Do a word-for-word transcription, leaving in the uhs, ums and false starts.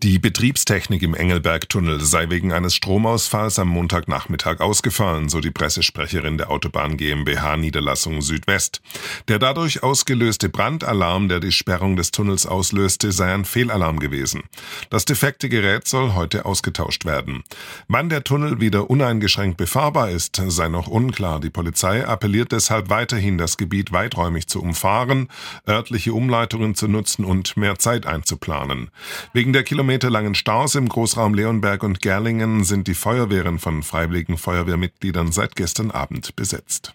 Die Betriebstechnik im Engelberg-Tunnel sei wegen eines Stromausfalls am Montagnachmittag ausgefallen, so die Pressesprecherin der Autobahn GmbH Niederlassung Südwest. Der dadurch ausgelöste Brandalarm, der die Sperrung des Tunnels auslöste, sei ein Fehlalarm gewesen. Das defekte Gerät soll heute ausgetauscht werden. Wann der Tunnel wieder uneingeschränkt befahrbar ist, sei noch unklar. Die Polizei appelliert deshalb weiterhin, das Gebiet weiträumig zu umfahren, örtliche Umleitungen zu nutzen und mehr Zeit einzuplanen. Wegen der kilometerlangen Staus im Großraum Leonberg und Gerlingen sind die Feuerwehren von freiwilligen Feuerwehrmitgliedern seit gestern Abend besetzt.